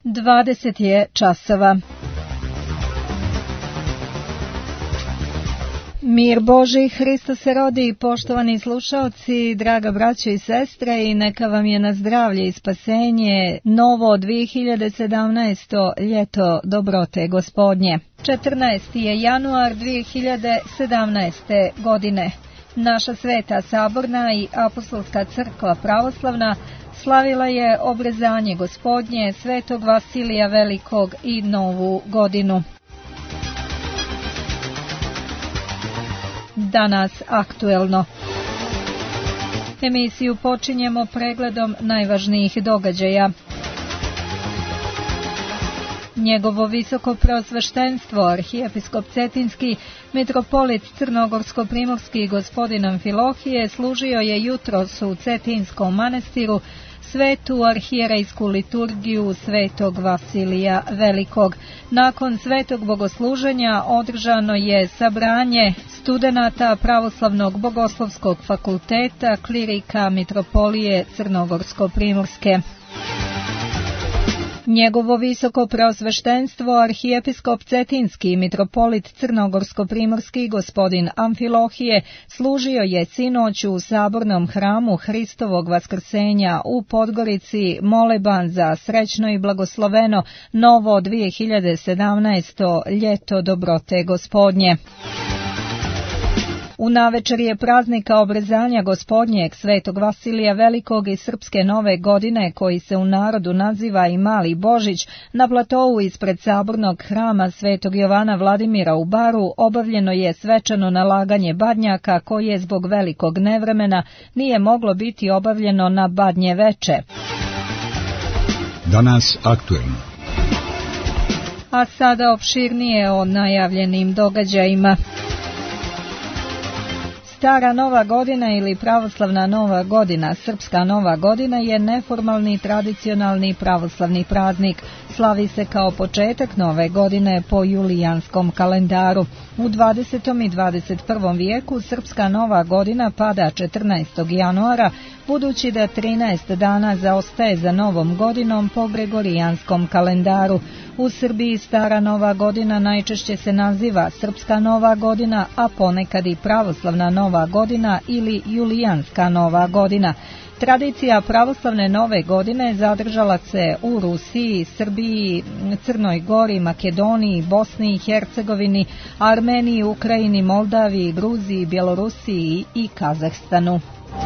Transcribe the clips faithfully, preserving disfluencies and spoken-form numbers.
dvadeset je časova. Mir Božji, Hristos se rodi, poštovani slušaoci, draga braćo i sestre, i neka vam je na zdravlje i spasenje novo dvije hiljade sedamnaesto ljeto dobrote Gospodnje. četrnaesti je januar dvije hiljade sedamnaeste. godine. Naša Sveta Saborna i Apostolska crkva pravoslavna slavila je obrezanje Gospodnje, Svetog Vasilija Velikog i Novu godinu. Danas aktuelno. Emisiju počinjemo pregledom najvažnijih događaja. Njegovo visoko preosveštenstvo, arhijepiskop Cetinski, mitropolit Crnogorsko-primorski gospodin Amfilohije, služio je jutros u Cetinskom manastiru svetu arhijerejsku liturgiju Svetog Vasilija Velikog. Nakon svetog bogosluženja održano je sabranje studenata Pravoslavnog bogoslovskog fakulteta klirika mitropolije Crnogorsko-primorske. Njegovo visoko preosveštenstvo, arhijepiskop Cetinski, mitropolit Crnogorsko-primorski gospodin Amfilohije, služio je sinoć u sabornom hramu Hristovog vaskrsenja u Podgorici moleban za srećno i blagosloveno novo dvije hiljade sedamnaesto. ljeto dobrote Gospodnje. U navečerje praznika obrezanja Gospodnjeg Svetog Vasilija Velikog i Srpske nove godine, koji se u narodu naziva i Mali Božić, na platovu ispred sabornog hrama Svetog Jovana Vladimira u Baru obavljeno je svečano nalaganje badnjaka koje zbog velikog nevremena nije moglo biti obavljeno na badnje veče. Danas aktuelno. A sada opširnije o najavljenim događajima. Stara Nova godina ili pravoslavna Nova godina, Srpska Nova godina, je neformalni tradicionalni pravoslavni praznik. Slavi se kao početak nove godine po julijanskom kalendaru. U dvadesetom i dvadeset prvom vijeku Srpska Nova godina pada četrnaestog januara, budući da trinaest dana zaostaje za Novom godinom po gregorijanskom kalendaru. U Srbiji Stara Nova godina najčešće se naziva Srpska Nova godina, a ponekad i Pravoslavna Nova godina ili Julijanska Nova godina. Tradicija pravoslavne nove godine zadržala se u Rusiji, Srbiji, Crnoj Gori, Makedoniji, Bosni i Hercegovini, Armeniji, Ukrajini, Moldaviji, Gruziji, Bjelorusiji i Kazahstanu.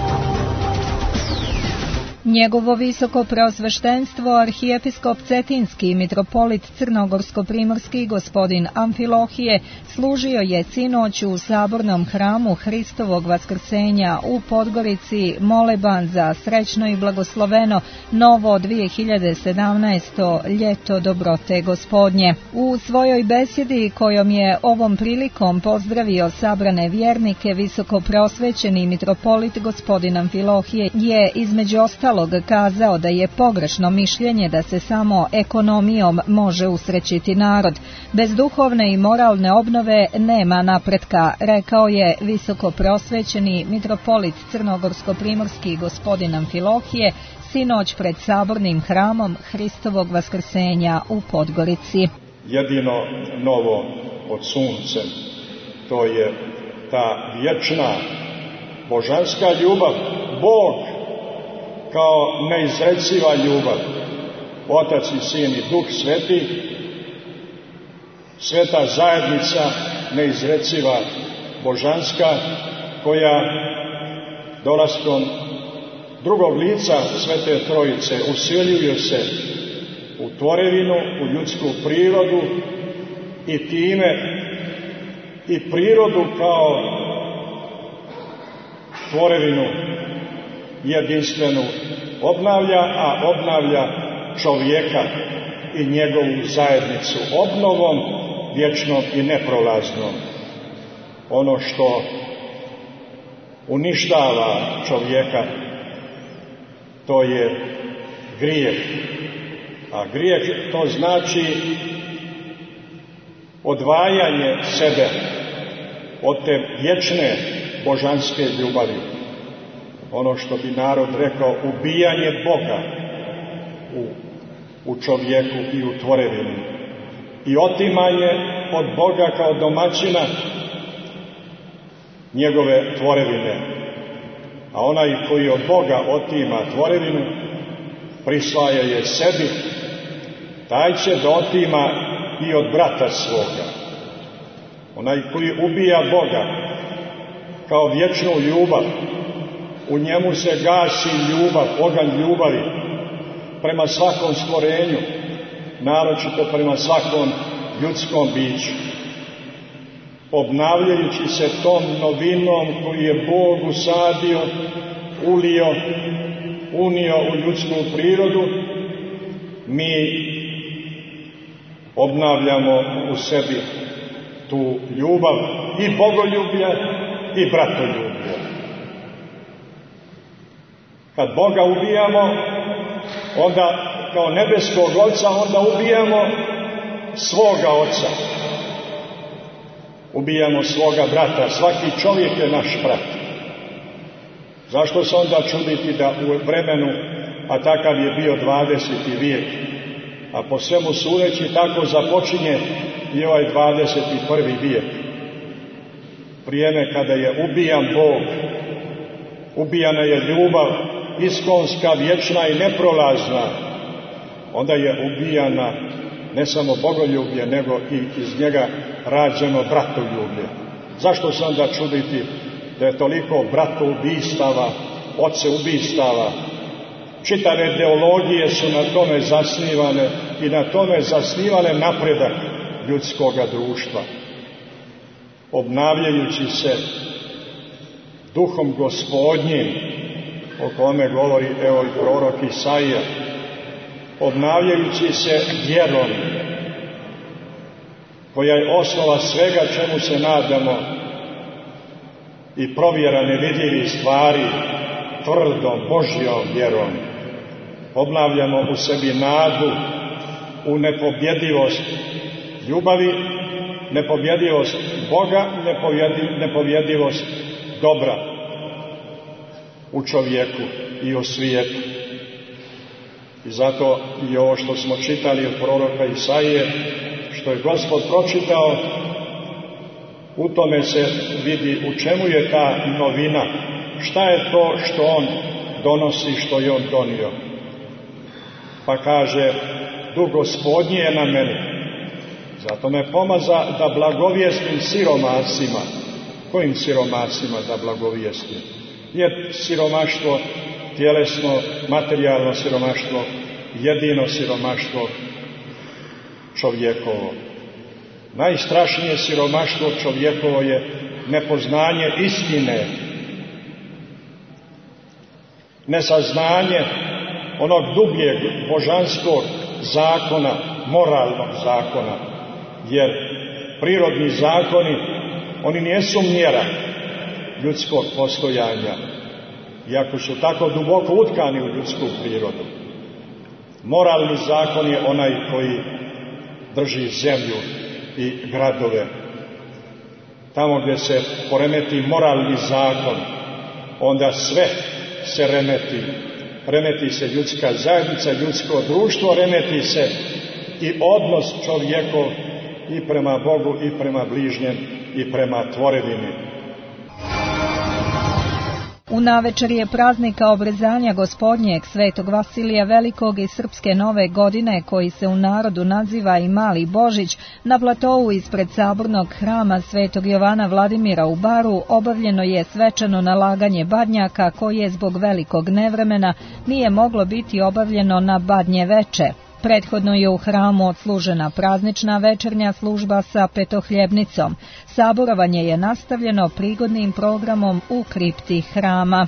Njegovo visoko preosveštenstvo, arhijepiskop Cetinski, mitropolit Crnogorsko-primorski gospodin Amfilohije, služio je sinoć u sabornom hramu Hristovog vaskrsenja u Podgorici moleban za srećno i blagosloveno novo dvije hiljade sedamnaesto. ljeto dobrote Gospodnje. U svojoj besjedi, kojom je ovom prilikom pozdravio sabrane vjernike, visoko preosvećeni mitropolit gospodin Amfilohije je između ostalog kazao da je pogrešno mišljenje da se samo ekonomijom može usrećiti narod. Bez duhovne i moralne obnove nema napretka, rekao je visoko preosvećeni mitropolit Crnogorsko-primorski gospodin Amfilohije sinoć pred sabornim hramom Hristovog vaskrsenja u Podgorici. Jedino novo pod suncem, to je ta vječna božanska ljubav, Bog kao neizreciva ljubav, Otac i Sin i Duh Sveti, sveta zajednica neizreciva božanska, koja dolaskom drugog lica Svete Trojice usiljuje se u tvorevinu, u ljudsku prirodu i time i prirodu kao tvorevinu jedinstvenu obnavlja, a obnavlja čovjeka i njegovu zajednicu obnovom vječnom i neprolaznom. Ono što uništava čovjeka, to je grijeh. A grijeh to znači odvajanje sebe od te vječne božanske ljubavi. Ono što bi narod rekao ubijanje Boga u u čovjeku i u tvorevini i otimanje od Boga kao domaćina njegove tvorevine. A onaj koji od Boga otima tvorevinu, prisvaja je sebi, taj će da otima i od brata svoga. Onaj koji ubija Boga kao vječnu ljubav, u njemu se gasi ljubav, oganj ljubavi prema svakom stvorenju, naročito prema svakom ljudskom biću. Obnavljajući se tom novinom koju je Bog usadio, ulio, unio u ljudsku prirodu, mi obnavljamo u sebi tu ljubav i bogoljublje i bratoljublje. Kad Boga ubijamo, onda kao nebeskog Oca, onda ubijamo svoga Oca. Ubijamo svoga brata. Svaki čovjek je naš brat. Zašto se onda čuditi da u vremenu, a takav je bio dvadeseti vijek, a po svemu sudeći tako započinje i ovaj dvadeset prvi vijek. Vrijeme kada je ubijan Bog, ubijana je ljubav iskonska, vječna i neprolazna, onda je ubijana ne samo bogoljublje, nego i iz njega rađeno bratoljublje. Zašto se onda čuditi da je toliko bratoubistava, oceubistava? Čitave ideologije su na tome zasnivane i na tome zasnivane napredak ljudskoga društva. Obnavljajući se duhom Gospodnjim, o kome govori evo i prorok Isaija, obnavljajući se vjerom, koja je osnova svega čemu se nadamo, i provjera nevidljivih stvari tvrdom Božjom vjerom. Obnavljamo u sebi nadu u nepobjedivost ljubavi, nepobjedivost Boga, nepobjedivost dobra u čovjeku i u svijetu. I zato i ovo što smo čitali od proroka Isaije, što je Gospod pročitao, u tome se vidi u čemu je ta novina, šta je to što on donosi, što je on donio. Pa kaže, duh Gospodnji je na meni, zato me pomaza da blagovijestim siromasima. Kojim siromasima da blagovijestim? Jer siromaštvo, tjelesno, materijalno siromaštvo, jedino siromaštvo čovjekovo. Najstrašnije siromaštvo čovjekovo je nepoznanje istine, nesaznanje onog dubljeg božanskog zakona, moralnog zakona, jer prirodni zakoni, oni nisu mjera ljudskog postojanja, iako su tako duboko utkani u ljudsku prirodu. Moralni zakon je onaj koji drži zemlju i gradove. Tamo gdje se poremeti moralni zakon, onda sve se remeti. Remeti se ljudska zajednica, ljudsko društvo, remeti se i odnos čovjekov i prema Bogu i prema bližnjem i prema tvorevini. U navečerje praznika obrezanja Gospodnjeg Svetog Vasilija Velikog i Srpske nove godine, koji se u narodu naziva i Mali Božić, na platovu ispred sabornog hrama Svetog Jovana Vladimira u Baru obavljeno je svečano nalaganje badnjaka koje zbog velikog nevremena nije moglo biti obavljeno na Badnje veče. Prethodno je u hramu odslužena praznična večernja služba sa petohljebnicom. Saborovanje je nastavljeno prigodnim programom u kripti hrama.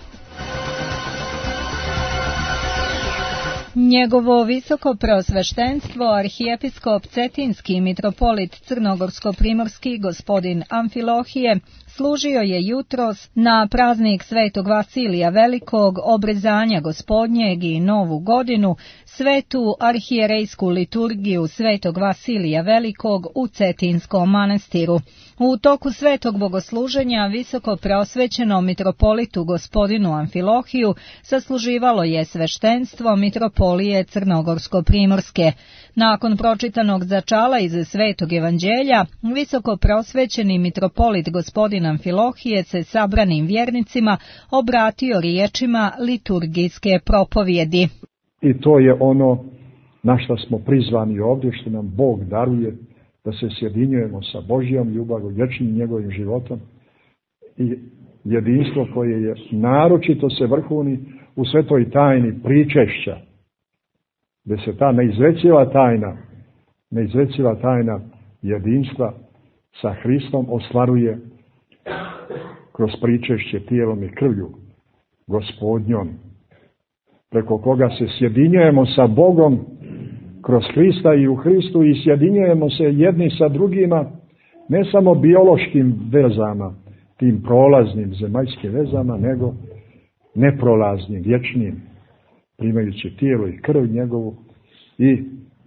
Njegovo visoko preosveštenstvo arhijepiskop Cetinski mitropolit Crnogorsko-primorski gospodin Amfilohije služio je jutros na praznik Svetog Vasilija Velikog, obrezanja Gospodnjeg i Novu godinu Svetu arhijerejsku liturgiju Svetog Vasilija Velikog u Cetinskom manastiru. U toku svetog bogosluženja visoko preosvećenom mitropolitu gospodinu Amfilohiju sasluživalo je sveštenstvo mitropolije Crnogorsko-primorske. Nakon pročitanog začala iz Svetog evanđelja, visoko preosvećeni mitropolit gospodin Amfilohije se sabranim vjernicima obratio riječima liturgijske propovjedi. I to je ono na što smo prizvani ovdje, što nam Bog daruje, da se sjedinjujemo sa Božjom ljubavlju, vječnim njegovim životom i jedinstvo koje je naročito se vrhuni u svetoj tajni pričešća, gdje se ta neizreciva tajna, neizreciva tajna jedinstva sa Hristom ostvaruje kroz pričešće tijelom i krvlju Gospodnjom, preko koga se sjedinjujemo sa Bogom kroz Hrista i u Hristu i sjedinjujemo se jedni sa drugima, ne samo biološkim vezama, tim prolaznim zemaljskim vezama, nego neprolaznim, vječnim, primajući tijelo i krv njegovu i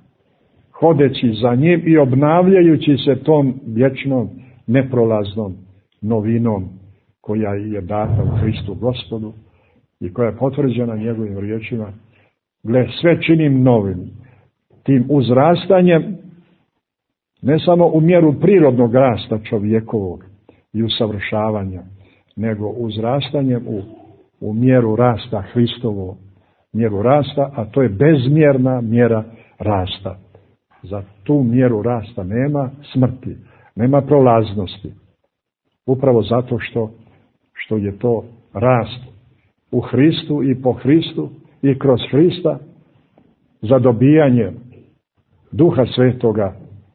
hodeći za njim i obnavljajući se tom vječnom, neprolaznom novinom koja je data u Hristu Gospodu i koja je potvrđena njegovim riječima. Gle, sve činim novim, tim uzrastanjem, ne samo u mjeru prirodnog rasta čovjekovog i usavršavanja, nego uzrastanjem u, u mjeru rasta Hristovo, mjeru rasta, a to je bezmjerna mjera rasta. Za tu mjeru rasta nema smrti, nema prolaznosti. Upravo zato što, što je to rast u Hristu i po Hristu i kroz Hrista za dobijanje Duha Svetoga,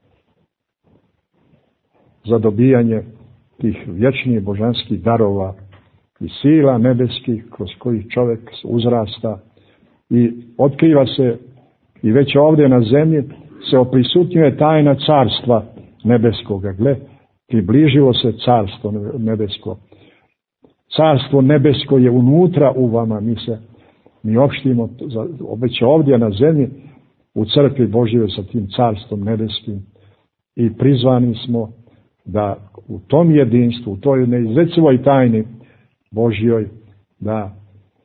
za dobijanje tih vječnih božanskih darova i sila nebeskih kroz kojih čovjek uzrasta i otkriva se i već ovdje na zemlji se oprisutnjuje tajna carstva nebeskoga. Gle, približilo se carstvo nebesko. Carstvo nebesko je unutra u vama, mi se mi opštimo već ovdje na zemlji u crkvi Božjoj sa tim carstvom nebeskim i prizvani smo da u tom jedinstvu, u toj neizrecivoj tajni Božjoj, da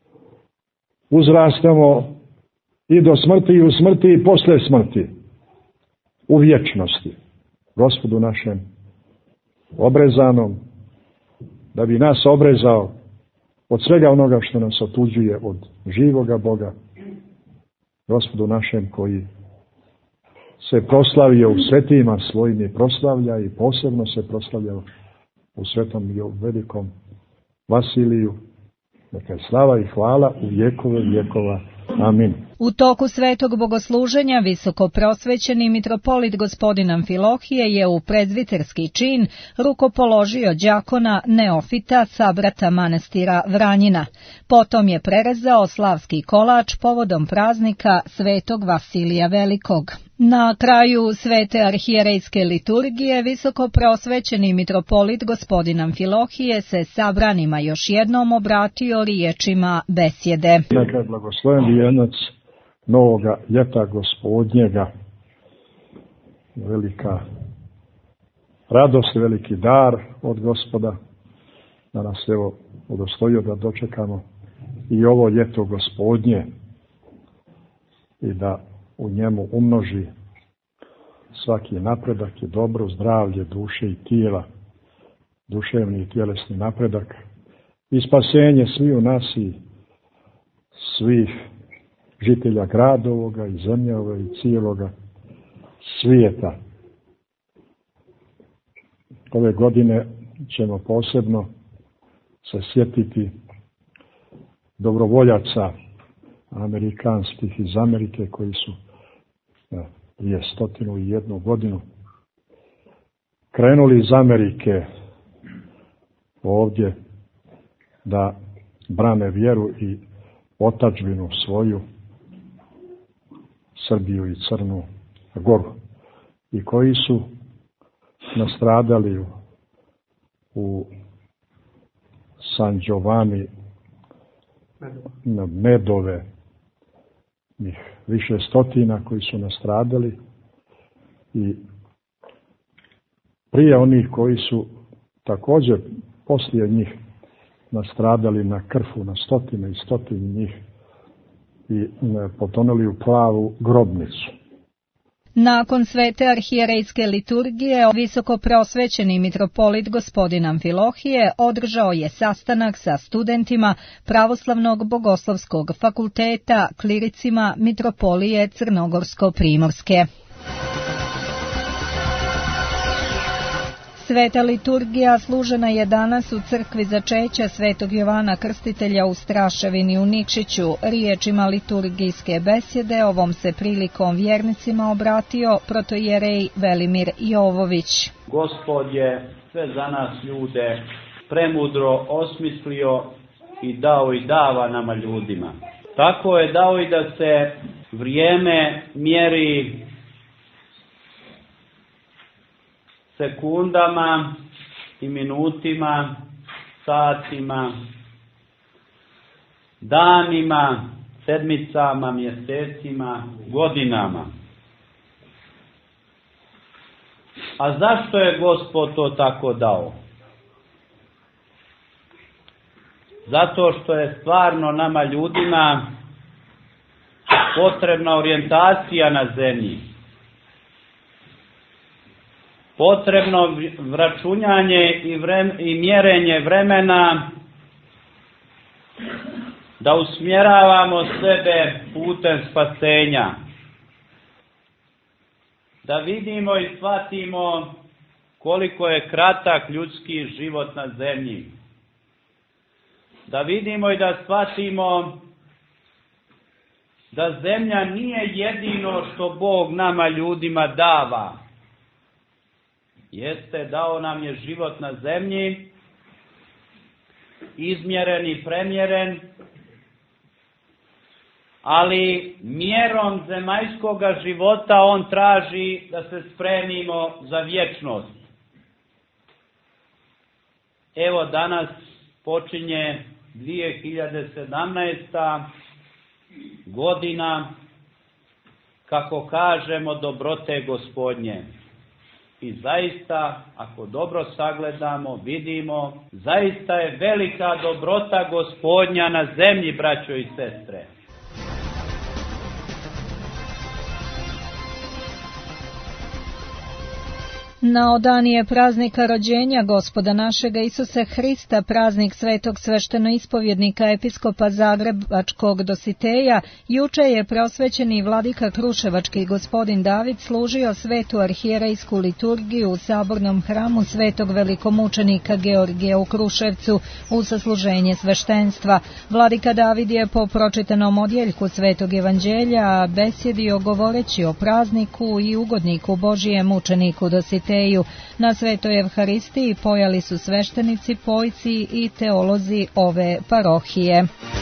uzrastamo i do smrti i u smrti i posle smrti, u vječnosti, Gospodu našem obrezanom, da bi nas obrezao od svega onoga što nas otuđuje od živoga Boga, Gospodu našem koji se proslavio u svetima svojim i proslavlja i posebno se proslavlja u svetom i u velikom Vasiliju. Neka je slava i hvala u vjekove vjekova. Amin. U toku svetog bogosluženja visoko prosvećeni mitropolit gospodin Amfilohije je u prezviterski čin rukopoložio đakona Neofita sabrata manastira Vranjina. Potom je prerezao slavski kolač povodom praznika svetog Vasilija Velikog. Na kraju svete arhijerejske liturgije visoko preosvećeni mitropolit gospodin Amfilohije se sabranima još jednom obratio riječima besjede. Neka je blagosloven vijenac novoga ljeta Gospodnjega, velika radost, veliki dar od Gospoda, da nas evo udostojio da dočekamo i ovo ljeto Gospodnje i da u njemu umnoži svaki napredak i dobro zdravlje duše i tijela, duševni i tjelesni napredak i spasenje svih u nas i svih žitelja grada ovoga i zemlje ove i cijeloga svijeta. Ove godine ćemo posebno se sjetiti dobrovoljaca amerikanskih iz Amerike koji su prije stotinu i jednu godinu krenuli iz Amerike ovdje da brane vjeru i otadžbinu svoju, Srbiju i Crnu Goru, i koji su nastradali u, u San Giovanni na Medove njih više stotina koji su nastradali i prije onih koji su također poslije njih nastradali na Krfu, na stotine i stotine njih i potonuli u plavu grobnicu. Nakon svete arhijerejske liturgije, visoko preosvećeni mitropolit gospodin Amfilohije održao je sastanak sa studentima Pravoslavnog bogoslovskog fakulteta, kliricima mitropolije Crnogorsko-primorske. Sveta liturgija služena je danas u crkvi začeća svetog Jovana Krstitelja u Straševini u Nikšiću. Riječima liturgijske besjede ovom se prilikom vjernicima obratio protojerej Velimir Jovović. Gospod je sve za nas ljude premudro osmislio i dao i dava nama ljudima. Tako je dao i da se vrijeme mjeri sekundama i minutima, satima, danima, sedmicama, mjesecima, godinama. A zašto je Gospod to tako dao? Zato što je stvarno nama ljudima potrebna orijentacija na zemlji. Potrebno vračunjanje i, vrem, i mjerenje vremena da usmjeravamo sebe putem spasenja. Da vidimo i shvatimo koliko je kratak ljudski život na zemlji. Da vidimo i da shvatimo da zemlja nije jedino što Bog nama ljudima dava. Jeste, dao nam je život na zemlji, izmjeren i premjeren, ali mjerom zemaljskoga života on traži da se spremimo za vječnost. Evo danas počinje dvije hiljade sedamnaesta. godina, kako kažemo, dobrote Gospodnje. I zaista, ako dobro sagledamo, vidimo, zaista je velika dobrota Gospodnja na zemlji, braćo i sestre. Na odan je praznika rođenja Gospoda našega Isuse Hrista, praznik svetog sveštenoispovjednika episkopa Zagrebačkog Dositeja, juče je preosvećeni vladika Kruševački gospodin David služio svetu arhijerejsku liturgiju u sabornom hramu svetog velikomučenika Georgija u Kruševcu u sasluženje sveštenstva. Vladika David je po pročitanom odjeljku svetog evanđelja besjedio govoreći o prazniku i ugodniku Božijem mučeniku Dositeju. Na svetoj Evharistiji pojali su sveštenici, pojci i teolozi ove parohije.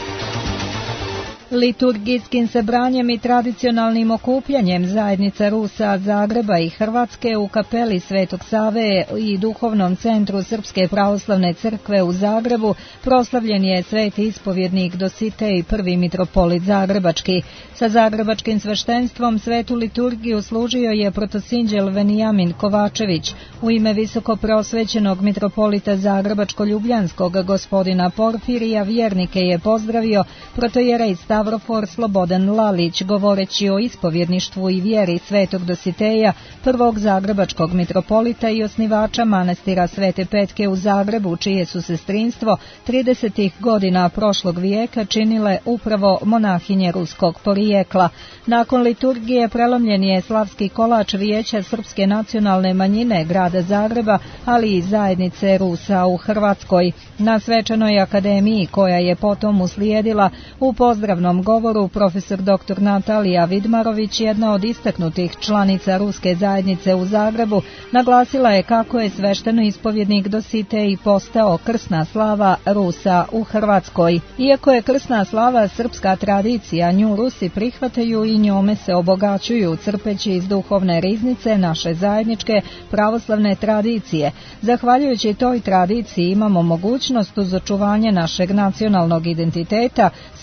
Liturgijskim sebranjem i tradicionalnim okupljanjem zajednica Rusa, Zagreba i Hrvatske u kapeli Svetog Save i duhovnom centru Srpske pravoslavne crkve u Zagrebu proslavljen je sveti ispovjednik Dositej, prvi mitropolit Zagrebački. Sa zagrebačkim sveštenstvom svetu liturgiju služio je protosinđel Venijamin Kovačević. U ime visoko preosvećenog mitropolita Zagrebačko-Ljubljanskog gospodina Porfirija vjernike je pozdravio protojerej Stavrofor Slobodan Lalić, govoreći o ispovjedništvu i vjeri svetog Dositeja, prvog zagrebačkog mitropolita i osnivača manastira Svete Petke u Zagrebu, čije su sestrinstvo tridesetih godina prošlog vijeka činile upravo monahinje ruskog porijekla. Nakon liturgije prelomljen je slavski kolač Vijeća Srpske nacionalne manjine grada Zagreba, ali i zajednice Rusa u Hrvatskoj. Na svečanoj akademiji, koja je potom uslijedila, u pozdravnom govoru profesor doktor Natalija Vidmarović, jedna od istaknutih članica ruske zajednice u Zagrebu, naglasila je kako je svešteno ispovjednik Dositej postao krsna slava Rusa u Hrvatskoj. Iako je krsna slava srpska tradicija, nju Rusi prihvataju i njome se obogaćuju, crpeći iz duhovne riznice naše zajedničke pravoslavne tradicije. Zahvaljujući toj tradiciji imamo mogućnost uz očuvanje našeg nacionalnog identiteta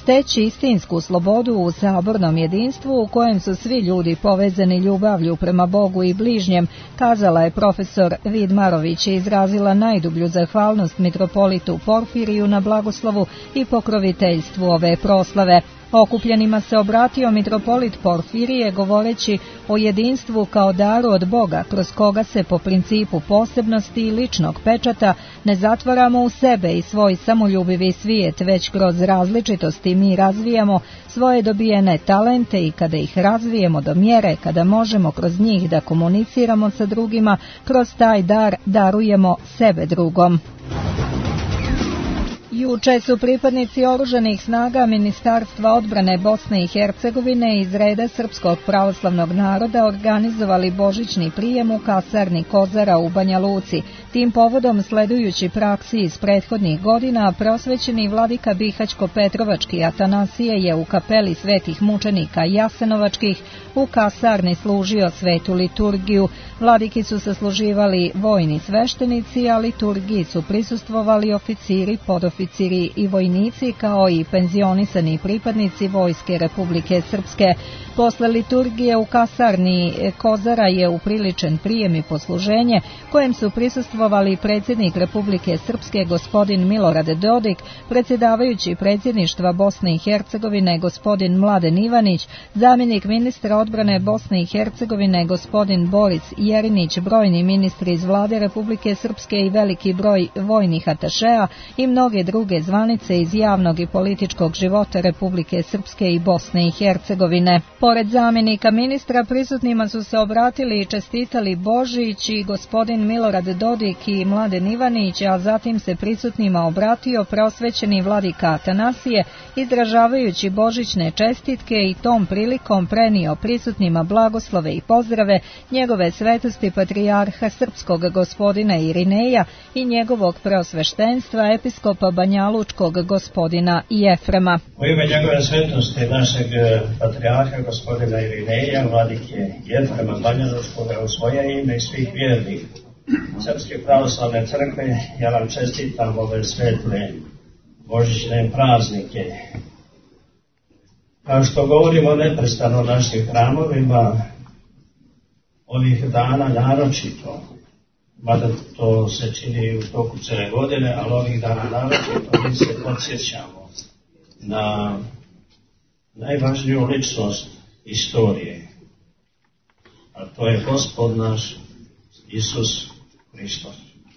steći istinsku slobodu u sabornom jedinstvu u kojem su svi ljudi povezani ljubavlju prema Bogu i bližnjem, kazala je profesor Vidmarović i izrazila najdublju zahvalnost mitropolitu Porfiriju na blagoslovu i pokroviteljstvu ove proslave. Okupljenima se obratio mitropolit Porfirije govoreći o jedinstvu kao daru od Boga, kroz koga se po principu posebnosti i ličnog pečata ne zatvaramo u sebe i svoj samoljubivi svijet, već kroz različitosti mi razvijamo svoje dobijene talente i kada ih razvijemo do mjere, kada možemo kroz njih da komuniciramo sa drugima, kroz taj dar darujemo sebe drugom. Juče su pripadnici oružanih snaga Ministarstva odbrane Bosne i Hercegovine iz reda Srpskog pravoslavnog naroda organizovali božićni prijem u kasarni Kozara u Banja Luci. Tim povodom, sledujući praksi iz prethodnih godina, prosvećeni vladika Bihaćko-Petrovački Atanasije je u kapeli svetih mučenika Jasenovačkih u kasarni služio svetu liturgiju. Vladiki su sasluživali vojni sveštenici, a liturgiji su prisustvovali oficiri, podoficiri i vojnici, kao i penzionisani pripadnici Vojske Republike Srpske. Posle liturgije u kasarni Kozara je upriličen prijem i posluženje, kojem su prisustvovali predsjednik Republike Srpske gospodin Milorad Dodik, predsjedavajući predsjedništva Bosne i Hercegovine gospodin Mladen Ivanić, zamjenik ministra odbrane Bosne i Hercegovine gospodin Boris Jerinić, brojni ministri iz vlade Republike Srpske i veliki broj vojnih atašeja i mnoge druge zvanice iz javnog i političkog života Republike Srpske i Bosne i Hercegovine. Pored zamjenika ministra prisutnima su se obratili i čestitali Božić i gospodin Milorad Dodik i Mladen Ivanić, a zatim se prisutnima obratio preosvećeni vladika Atanasije, izražavajući božićne čestitke i tom prilikom prenio prisutnima blagoslove i pozdrave njegove svetosti patrijarha srpskog gospodina Irineja i njegovog preosveštenstva episkopa banjalučkog gospodina Jefrema. U ime njegove svetosti našeg patrijarha gospodina Irineja, vladike Jefrema banjalučkog, u svoje ime i svih vjernih Srpske pravoslavne crkve, ja vam čestitam ove svetle božićne praznike. Kao što govorimo neprestano o našim hramovima, ovih dana naročito, mada to se čini u toku cijele godine, ali ovih dana naročito mi se podsjećamo na najvažniju ličnost istorije, a to je Gospod naš Isus Hristos.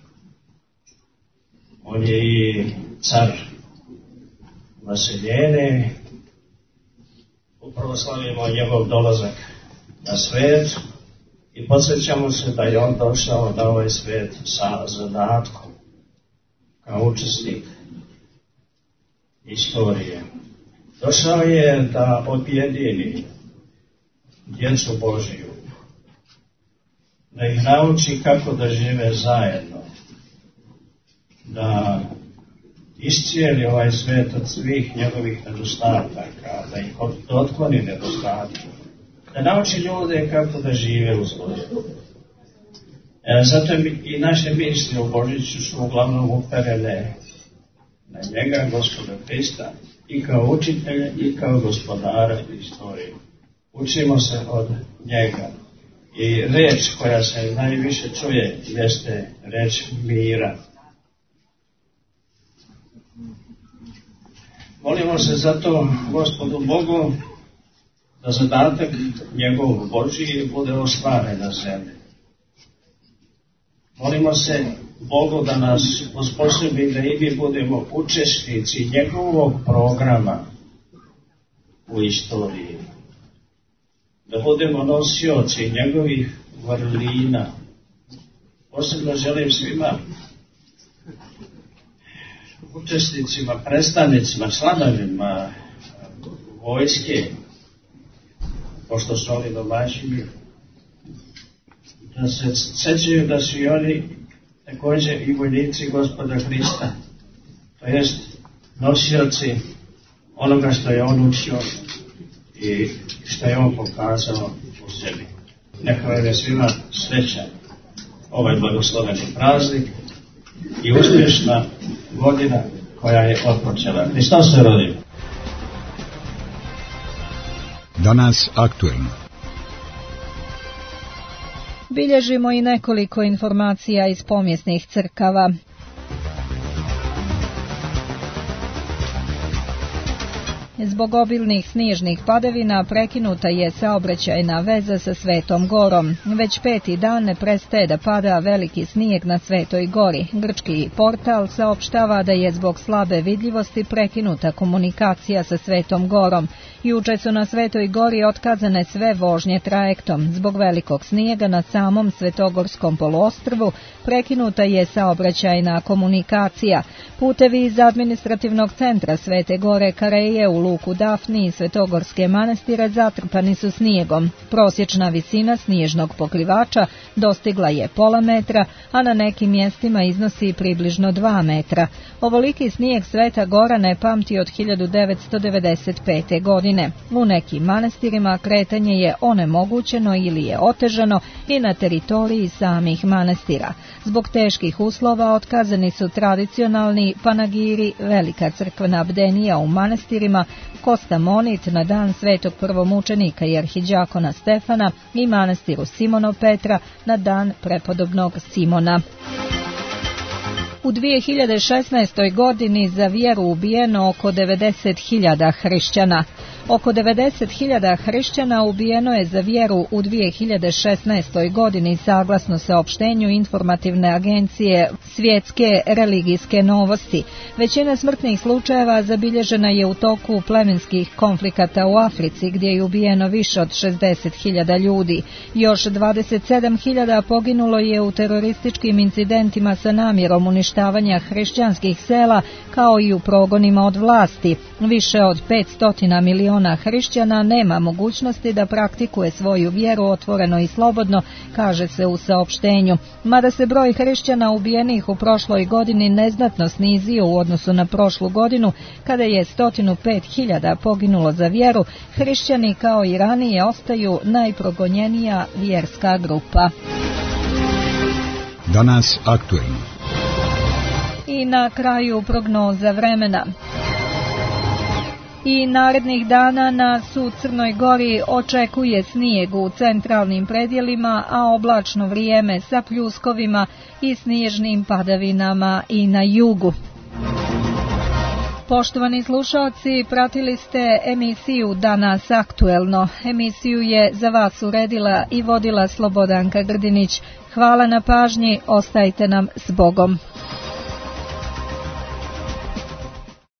On je i car naseljene, upravo slavimo njegov dolazak na svet i podsjećamo se da je on došao na ovaj svet sa zadatkom, kao učesnik istorije. Došao je da objedini djecu Božiju, da ih nauči kako da žive zajedno, da iscijeli ovaj svet od svih njegovih nedostataka, da ih otkloni nedostatke, da nauči ljude kako da žive u zlodu. E, zato i naše misli u Božiću su uglavnom uperene na njega, Gospoda Hrista, i kao učitelja i kao gospodara istorije. Učimo se od njega. I reč koja se najviše čuje jeste reč mira. Molimo se zato Gospodu Bogu da zadatak njegov Božiji bude ostvaren na zemlji. Molimo se Bogu da nas osposobi da i mi budemo učesnici njegovog programa u istoriji. Da budemo nosioci njegovih vrlina. Posebno želim svima učesnicima, predstavnicima, članovima vojske, pošto su oni domaćini, da se sjećaju da su i oni također i vojnici Gospoda Hrista, to jest nosioci onoga što je on učio i što je on pokazao u sebi. Neka vam je svima srećan ovaj blagosloveni praznik i uspješna godina koja je otpočela. Hristos se rodio. Danas aktuelno. Bilježimo i nekoliko informacija iz povijesnih crkava. Zbog obilnih snježnih padavina prekinuta je saobraćajna veza sa Svetom Gorom. Već peti dan ne prestaje da pada veliki snijeg na Svetoj Gori. Grčki portal saopštava da je zbog slabe vidljivosti prekinuta komunikacija sa Svetom Gorom. Juče su na Svetoj Gori otkazane sve vožnje trajektom. Zbog velikog snijega na samom Svetogorskom poluostrvu prekinuta je saobraćajna komunikacija. Putevi iz administrativnog centra Svete Gore Kareje u luku Dafni i Svetogorske manastire zatrpani su snijegom. Prosječna visina snježnog pokrivača dostigla je pola metra, a na nekim mjestima iznosi približno dva metra. Ovoliki snijeg Sveta Gora ne pamti od hiljadu devetsto devedeset pete. godine. U nekim manastirima kretanje je onemogućeno ili je otežano i na teritoriji samih manastira. Zbog teških uslova otkazani su tradicionalni panagiri, velika crkvena bdenija u manastirima, Kostamonit na dan svetog prvomučenika i arhidžakona Stefana i manastiru Simono Petra na dan prepodobnog Simona. U dvije hiljade šesnaestoj. godini za vjeru ubijeno oko devedeset hiljada hrišćana. Oko devedeset hiljada hrišćana ubijeno je za vjeru u dvije hiljade šesnaestoj. godini saglasno saopštenju informativne agencije Svjetske religijske novosti. Većina smrtnih slučajeva zabilježena je u toku plemenskih konflikata u Africi gdje je ubijeno više od šezdeset hiljada ljudi. Još dvadeset sedam hiljada poginulo je u terorističkim incidentima sa namjerom uništavanja hrišćanskih sela kao i u progonima od vlasti. Više od petsto miliona hrišćana nema mogućnosti da praktikuje svoju vjeru otvoreno i slobodno, kaže se u saopštenju. Mada se broj hrišćana ubijenih u prošloj godini neznatno snizio u odnosu na prošlu godinu, kada je sto pet hiljada poginulo za vjeru, hrišćani kao i ranije ostaju najprogonjenija vjerska grupa. Danas aktuelno. I na kraju prognoza vremena. I narednih dana nas u Crnoj Gori očekuje snijeg u centralnim predjelima, a oblačno vrijeme sa pljuskovima i snježnim padavinama i na jugu. Poštovani slušalci, pratili ste emisiju Danas aktuelno. Emisiju je za vas uredila i vodila Slobodanka Grdinić. Hvala na pažnji, ostajte nam s Bogom.